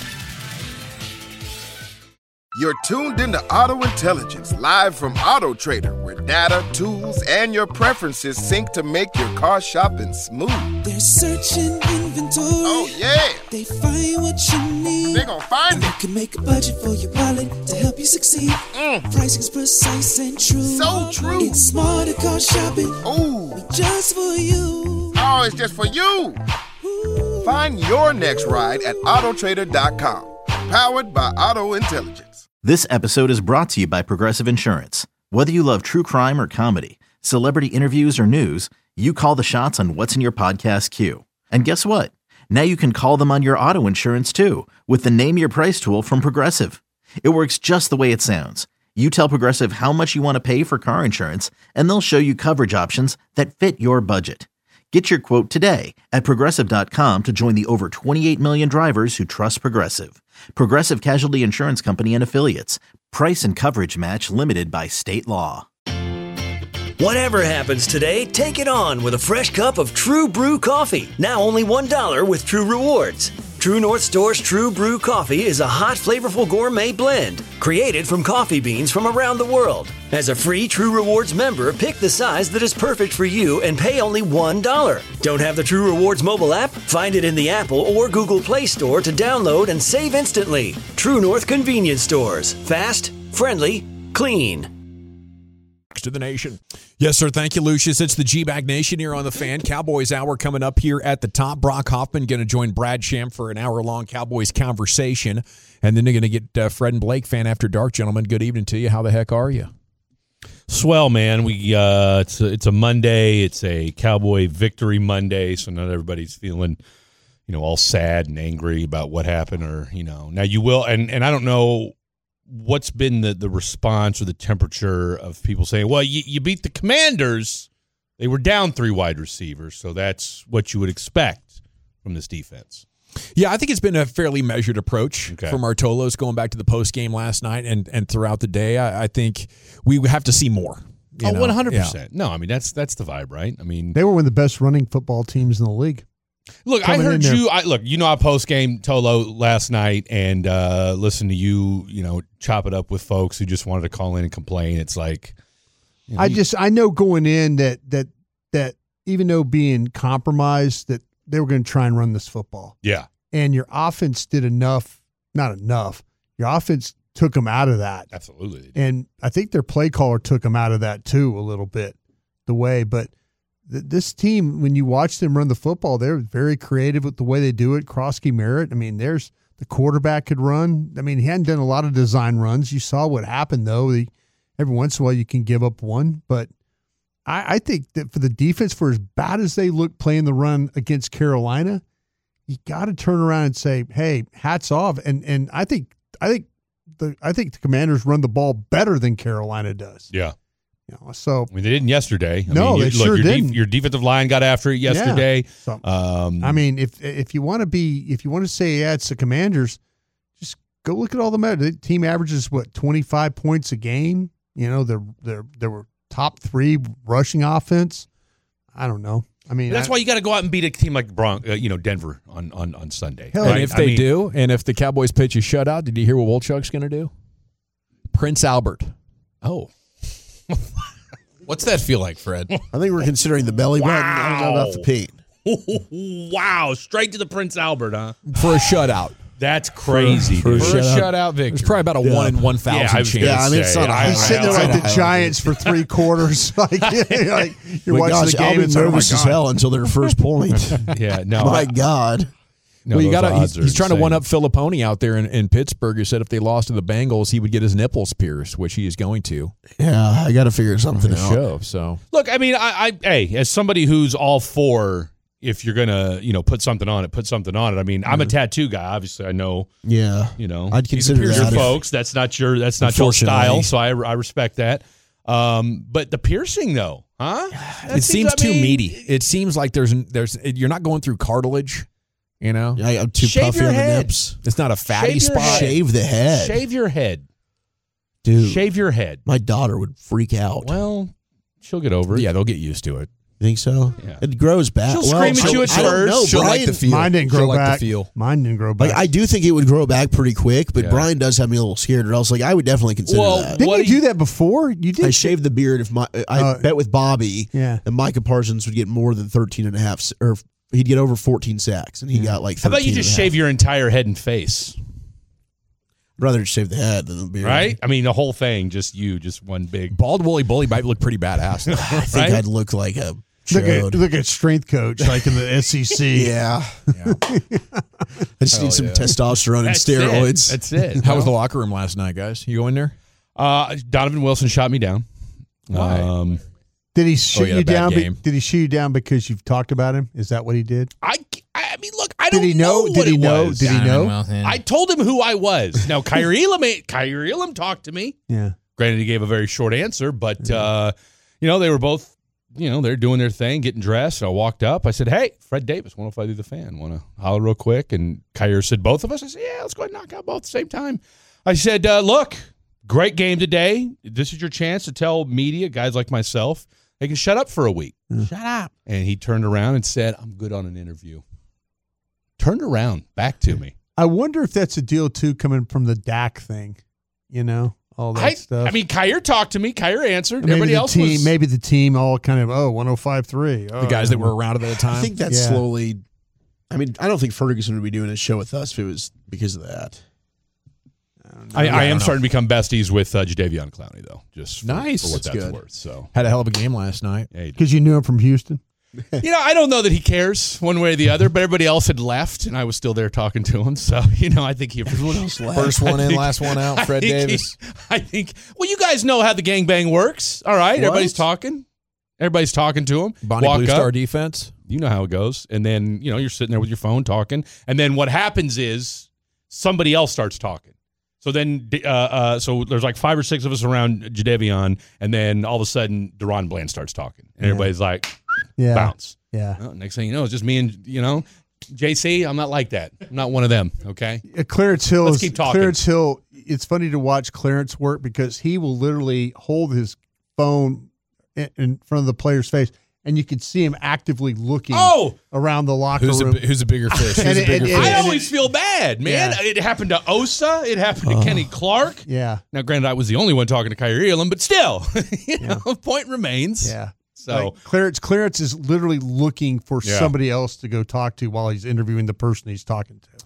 You're tuned into Auto Intelligence, live from Auto Trader, where data, tools, and your preferences sync to make your car shopping smooth. They're searching inventory. Oh, yeah. They find what you need. They're gonna find it. You can make a budget for your wallet to help you succeed. Pricing's precise and true. So true. It's smarter car shopping. Ooh. Just for you. Oh, it's just for you. Find your next ride at Autotrader.com. Powered by Auto Intelligence. This episode is brought to you by Progressive Insurance. Whether you love true crime or comedy, celebrity interviews or news, you call the shots on what's in your podcast queue. And guess what? Now you can call them on your auto insurance too with the Name Your Price tool from Progressive. It works just the way it sounds. You tell Progressive how much you want to pay for car insurance, and they'll show you coverage options that fit your budget. Get your quote today at Progressive.com to join the over 28 million drivers who trust Progressive. Progressive Casualty Insurance Company and Affiliates. Price and coverage match limited by state law. Whatever happens today, take it on with a fresh cup of True Brew coffee. Now only $1 with True Rewards. True North Store's True Brew coffee is a hot, flavorful gourmet blend created from coffee beans from around the world. As a free True Rewards member, pick the size that is perfect for you and pay only $1. Don't have the True Rewards mobile app? Find it in the Apple or Google Play Store to download and save instantly. True North Convenience Stores. Fast, friendly, clean. To the nation. Yes, sir. Thank you, Lucius. It's the G-Bag Nation here on the Fan. Cowboys Hour coming up here at the top. Brock Hoffman going to join Brad Sham for an hour-long Cowboys conversation. And then they're going to get Fred and Blake, Fan After Dark. Gentlemen, good evening to you. How the heck are you? Swell, man. We it's a Monday. It's a Cowboy victory Monday, so not everybody's feeling, all sad and angry about what happened, or Now you will, and I don't know what's been the response or the temperature of people saying, well, you beat the Commanders. They were down 3 wide receivers, so that's what you would expect from this defense. Yeah, I think it's been a fairly measured approach from Artolos going back to the post game last night and throughout the day. I think we have to see more. 100%. Yeah. No, I mean that's the vibe, right? I mean, they were one of the best running football teams in the league. Look, I heard you. I post game Tolo last night and listened to you. Chop it up with folks who just wanted to call in and complain. It's like, I know going in that even though being compromised, that they were going to try and run this football. Yeah, and your offense did not enough. Your offense took them out of that. Absolutely. And I think their play caller took them out of that too a little bit, but this team, when you watch them run the football, they're very creative with the way they do it. Krosky Merritt, I mean, there's the quarterback could run. I mean, he hadn't done a lot of design runs. You saw what happened, though. Every once in a while you can give up one, but I think that for the defense, for as bad as they look playing the run against Carolina, you got to turn around and say, "Hey, hats off!" And I think the Commanders run the ball better than Carolina does. Yeah. So I mean, they didn't yesterday. They sure didn't. Your defensive line got after it yesterday. Yeah. So, I mean, if you want to say it's the Commanders, just go look at all the measures. The team averages 25 points a game. There were top 3 rushing offense. I don't know. I mean, that's why you got to go out and beat a team like Denver on Sunday. Right? And if they do, and if the Cowboys pitch a shutout, did you hear what Wolchuk's going to do? Prince Albert. Oh. What's that feel like, Fred? I think we're considering the belly button. I don't know about the paint. Wow. Straight to the Prince Albert, huh? For a shutout. That's crazy. For a shutout victory. It's probably about a 1 in 1,000 chance. Yeah, I mean, it's not he's sitting there like the Giants for 3 quarters. You're watching the game. I'll be nervous as hell until their first point. Yeah, no. My God. No, he's trying to one up Filipponi out there in Pittsburgh, who said if they lost to the Bengals, he would get his nipples pierced, which he is going to. Yeah, I got to figure something out. So look, I mean, hey, as somebody who's all for, if you're gonna, put something on it, put something on it. I mean, I'm a tattoo guy. Obviously, I know. Yeah, I'd consider that. Your folks, that's not your style. So I respect that. But the piercing, though, huh? It seems too meaty. It seems like there's you're not going through cartilage. Yeah, I'm too puffy on the nips. It's not a fatty spot. Shave the head. Shave your head. Dude. Shave your head. My daughter would freak out. Well, she'll get over it. Yeah, they'll get used to it. You think so? Yeah. It grows back. She'll scream at you at first. She'll like the feel. Mine didn't grow back. Like the feel. Mine didn't grow back. Like, I do think it would grow back pretty quick, but Brian does have me a little scared. Or else, I would definitely consider that. Didn't you do that before? You did. I shaved the beard. I bet with Bobby that Micah Parsons would get more than 13 and a half, or he'd get over 14 sacks, and he got like 13. How about you just shave your entire head and face? I'd rather just shave the head than the beard. Right? I mean, the whole thing, just one big. Bald woolly bully might look pretty badass. I think I'd look like a Look at strength coach like in the SEC. Yeah. I just need some testosterone and steroids. That's it. How was the locker room last night, guys? You go in there? Donovan Wilson shot me down. Why? Did he shoot you down? Did he shoot you down because you've talked about him? Is that what he did? I mean, look, I don't know. Did he know? Did he know? I told him who I was. Now, Kyrie Elam talked to me. Yeah. Granted, he gave a very short answer, but they were both. They're doing their thing, getting dressed. And I walked up. I said, "Hey, Fred Davis, 105 The Fan. Want to holler real quick?" And Kyrie said, "Both of us?" I said, "Yeah, let's go ahead and knock out both at the same time." I said, "Look, great game today. This is your chance to tell media, guys like myself, they can shut up for a week." Shut up. And he turned around and said, "I'm good on an interview." Turned around, back to me. I wonder if that's a deal, too, coming from the Dak thing, all that stuff. I mean, Kyrie talked to me. Kyrie answered. Maybe Everybody else was. Maybe the team all kind of, 105.3. The guys that were around at the time. I think that's slowly. I mean, I don't think Ferguson would be doing a show with us if it was because of that. I am starting to become besties with Jadeveon Clowney, though. Just for what that's good. Worth. So had a hell of a game last night. Because you knew him from Houston. I don't know that he cares one way or the other, but everybody else had left, and I was still there talking to him. So, I think everyone else left. First one in, last one out, Fred Davis. Well, you guys know how the gangbang works. All right, everybody's talking. Everybody's talking to him. Bonnie Blue Star defense. You know how it goes. And then, you're sitting there with your phone talking, and then what happens is somebody else starts talking. So then, so there's like 5 or 6 of us around Jadeveon, and then all of a sudden, Deron Bland starts talking, and everybody's like, bounce. Yeah. Well, next thing you know, it's just me and JC, I'm not like that. I'm not one of them. Okay. Clarence Hill. Let's keep talking. Clarence Hill. It's funny to watch Clarence work because he will literally hold his phone in front of the player's face, and you can see him actively looking around the locker room. Who's a bigger fish? I always feel bad, man. Yeah. It happened to Osa. It happened to Kenny Clark. Yeah. Now, granted, I was the only one talking to Kyrie Irving, but still, point remains. Yeah. So Clarence is literally looking for somebody else to go talk to while he's interviewing the person he's talking to.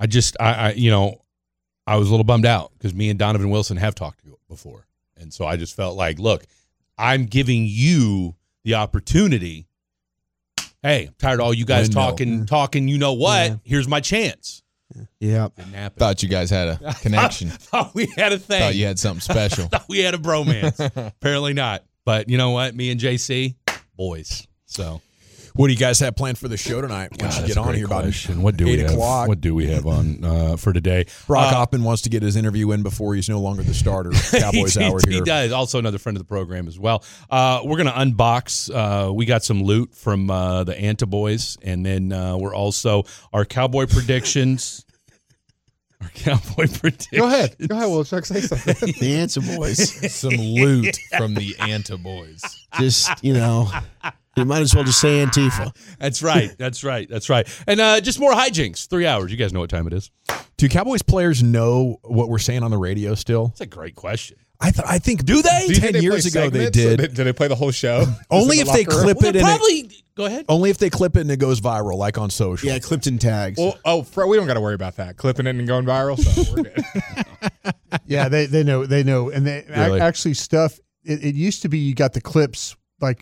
I was a little bummed out because me and Donovan Wilson have talked before. And so I just felt like, look, I'm giving you the opportunity. Hey, I'm tired of all you guys talking, you know what? Yeah. Here's my chance. Yeah. Thought you guys had a connection. Thought we had a thing. Thought you had something special. Thought we had a bromance. Apparently not. But you know what? Me and JC, boys. So what do you guys have planned for the show tonight? Once you get on here about what do 8 we have? o'clock. What do we have on for today? Brock Hoffman wants to get his interview in before he's no longer the starter. Cowboys Hour here. He does. Also another friend of the program as well. We're going to unbox. We got some loot from the Anta Boys, and then we're also our Cowboy predictions. Our Cowboy predictions. Go ahead, Will Chuck, say something. The Anta Boys. Some loot from the Anta Boys. Just, you might as well just say Antifa. That's right. And just more hijinks. 3 hours. You guys know what time it is. Do Cowboys players know what we're saying on the radio still? That's a great question. I think. Do they? 10 years ago they did. Did they play the whole show? Only if they clip it. Go ahead. Only if they clip it and it goes viral, like on social. Yeah, clipped in tags. Well, we don't got to worry about that. Clipping it and going viral, so we're good. Yeah, they know, and they really? Actually stuff. It used to be you got the clips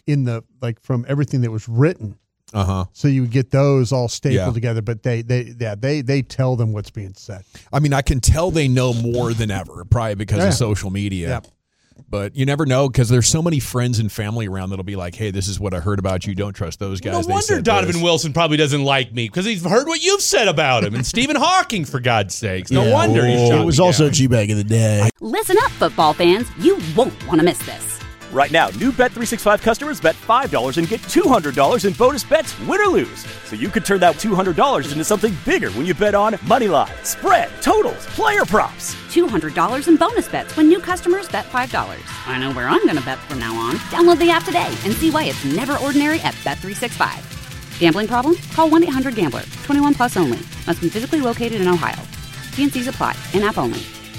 from everything that was written. So you would get those all stapled together, but they tell them what's being said. I mean, I can tell they know more than ever, probably because of social media. Yeah. But you never know because there's so many friends and family around that'll be like, hey, this is what I heard about you. Don't trust those guys. No wonder Donovan Wilson probably doesn't like me because he's heard what you've said about him. And Stephen Hawking, for God's sakes. No wonder he shot me. It was also G-Bag of the day. Listen up, football fans. You won't want to miss this. Right now, new Bet365 customers bet $5 and get $200 in bonus bets, win or lose. So you could turn that $200 into something bigger when you bet on money line, spread, totals, player props. $200 in bonus bets when new customers bet $5. I know where I'm going to bet from now on. Download the app today and see why it's never ordinary at Bet365. Gambling problem? Call 1-800-GAMBLER. 21 plus only. Must be physically located in Ohio. T&Cs apply. In-app only.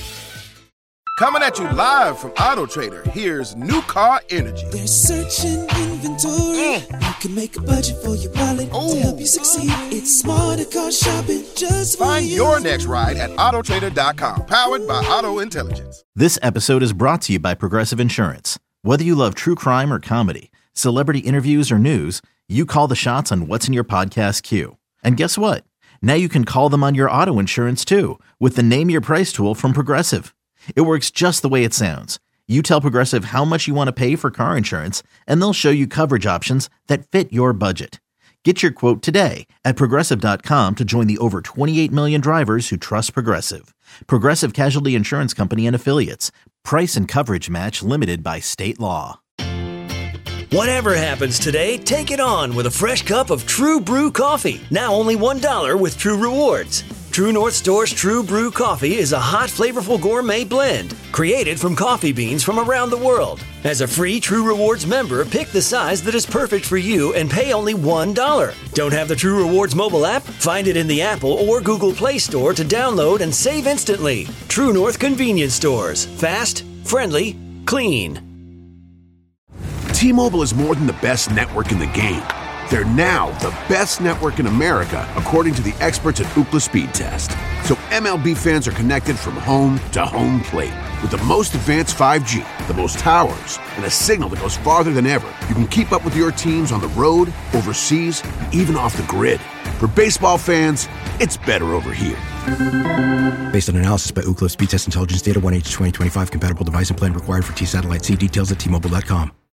Coming at you live from Auto Trader, here's New Car Energy. They're searching inventory. You can make a budget for your wallet to help you succeed. It's smarter car shopping just for Find your next ride at Autotrader.com. Powered by Auto Intelligence. This episode is brought to you by Progressive Insurance. Whether you love true crime or comedy, celebrity interviews or news, you call the shots on what's in your podcast queue. And guess what? Now you can call them on your auto insurance too with the Name Your Price tool from Progressive. It works just the way it sounds. You tell Progressive how much you want to pay for car insurance, and they'll show you coverage options that fit your budget. Get your quote today at Progressive.com to join the over 28 million drivers who trust Progressive. Progressive Casualty Insurance Company and Affiliates. Price and coverage match limited by state law. Whatever happens today, take it on with a fresh cup of True Brew coffee. Now only $1 with True Rewards. True North Store's True Brew coffee is a hot, flavorful gourmet blend created from coffee beans from around the world. As a free True Rewards member, pick the size that is perfect for you and pay only $1. Don't have the True Rewards mobile app? Find it in the Apple or Google Play Store to download and save instantly. True North Convenience Stores. Fast, friendly, clean. T-Mobile is more than the best network in the game. They're now the best network in America, according to the experts at Ookla Speed Test. So MLB fans are connected from home to home plate. With the most advanced 5G, the most towers, and a signal that goes farther than ever, you can keep up with your teams on the road, overseas, and even off the grid. For baseball fans, it's better over here. Based on analysis by Ookla Speed Test Intelligence Data, 1H2025 compatible device and plan required for T-Satellite. See details at T-Mobile.com.